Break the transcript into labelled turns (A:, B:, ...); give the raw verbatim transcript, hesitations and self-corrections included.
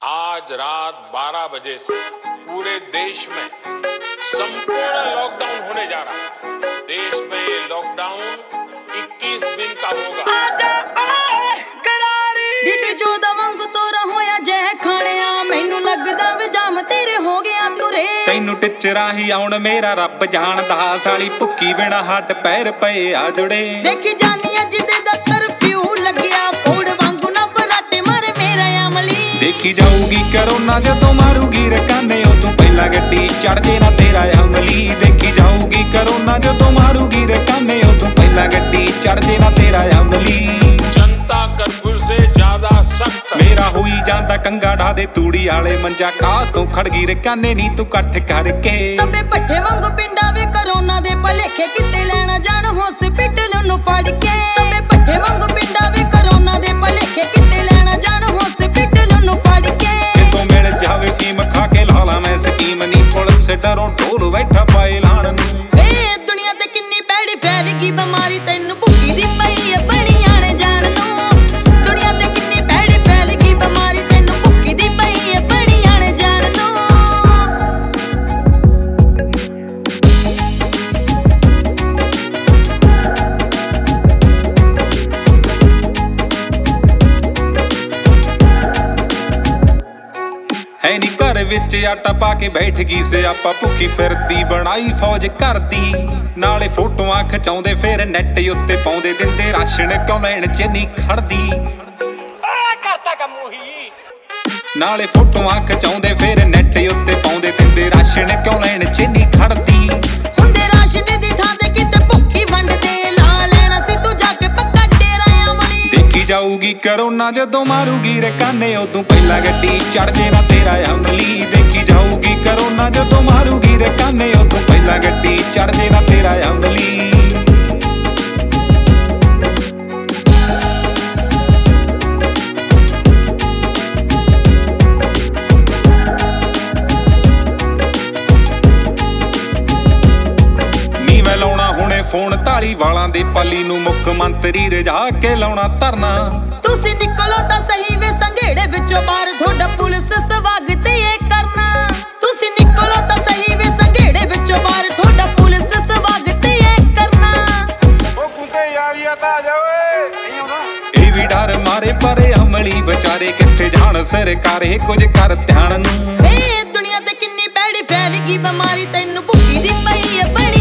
A: आज रात बारह बजे से पूरे देश में संपूर्ण लॉकडाउन होने जा रहा है। देश में ये लॉकडाउन इक्कीस दिन का होगा।
B: डिटे चौदह वांगू तोरा होया जय खाणिया मैनू लगदा वे जाम तेरे हो गया तुरे
C: तैनू टिचरा ही आउण मेरा रब जानदा साली भुक्की बिना हट पैर पए आ जुड़े
B: देखी जानी अज दे दा कर्फ्यू लग्या फोड़ वांगू ना फराटे मारे मेरा अमली
C: देखी जाऊगी करोना जदों मारूगी रकाने उदों पहला गड्डी चढ़ जे ना तेरा अमली देखी जाऊगी करोना जदों मारूगी रकाने उदों पहला गड्डी चढ़ जे ना तेरा अमली
A: जनता कर्फ्यू से ज्यादा सख्त
C: मेरा होई जांदा कंगा ढा दे तूड़ी आले मंजा का तू खड़गी रकाने नी तू कट्ठ करके
B: तबे पट्ठे वांगू पिंडा वे करोना दे भलेखे किते लेना जान हॉस्पिटल नु फड़ के तबे पट्ठे वांगू पिंडा वे करोना दे भलेखे किते लेना जान हॉस्पिटल नु फड़ के
C: तो मिल जावे फीम खा के लाला मैं स्कीम नी पुलिस डरो ढोल बैठा पाए लाण नू
B: ए दुनिया ते किन्नी भैड़ी फैल गई बीमारी तैनू भुक्की दी पई है बनी आने जान नू दुनिया ते किन्नी भैड़ी फैल गई बीमारी तैनू भुक्की दी पई है बनी आने जान नू
C: है नी घर विच आटा पा के बैठ गई से आपा भुखी फिरदी बनाई फौज करदी नाले फोटोआं खचाउंदे फिर नैट उत्ते पाउंदे दिंदे राशन क्यों लैण च नी खड़दी
D: करता कम ਉਹੀ
C: नाले फोटोआं खचाउंदे फिर नैट उत्ते पाउंदे दिंदे राशन क्यों लैण च नी खड़दी
B: हुंदे राशन दी थां ते किते भुक्की वंडदे ला लेना सी तू जाके पक्का डेरा अमली
C: देखी जाऊगी करोना जदों मारूगी रकाने उदों पहला गड्डी चढ़ जे ना तेरा अमली देखी जाऊगी करोना जदों मारूगी रकाने उदों पहला गड्डी चढ़ जे ना तेरा अमली ਲਾਉਣਾ ਹੁਣੇ ਫੋਨ ਢਾਲੀ ਵਾਲਾਂ ਦੇ ਪਾਲੀ ਨੂੰ ਮੁੱਖ ਮੰਤਰੀ ਰਜਾ ਕੇ ਲਾਉਣਾ ਧਰਨਾ
B: ਤੁਸੀਂ ਨਿਕਲੋ ਤਾਂ ਸਹੀ ਵੇ ਸੰਘੇੜੇ ਵਿੱਚੋਂ ਬਾਹਰ ਤੁਹਾਡਾ ਪੁਲਿਸ ਸਵਾਗਤ ਇਹ ਕਰਨਾ ਤੁਸੀਂ ਨਿਕਲੋ ਤਾਂ ਸਹੀ ਵੇ ਸੰਘੇੜੇ ਵਿੱਚੋਂ ਬਾਹਰ ਤੁਹਾਡਾ ਪੁਲਿਸ ਸਵਾਗਤ ਇਹ ਕਰਨਾ
D: ਉਹ ਗੁੰਦੇ ਯਾਰੀਆ ਤਾਂ ਆ ਜਾ ਓਏ ਨਹੀਂ ਆਉਂਦਾ
C: ਇਹ ਵੀ ਡਰ ਮਾਰੇ ਪਰੇ ਅਮਲੀ ਵਿਚਾਰੇ ਕਿੱਥੇ ਜਾਣ ਸਰਕਾਰੇ ਕੁਝ ਕਰ ਧਿਆਨ ਨੂੰ
B: ਏ ਦੁਨੀਆ ਤੇ ਕਿੰਨੀ ਭੈੜੀ ਫੈਲ ਗਈ ਬਿਮਾਰੀ ਤੈਨੂੰ ਭੁੱਖੀ ਦੀ ਪਈ ਹੈ ਬਣੀ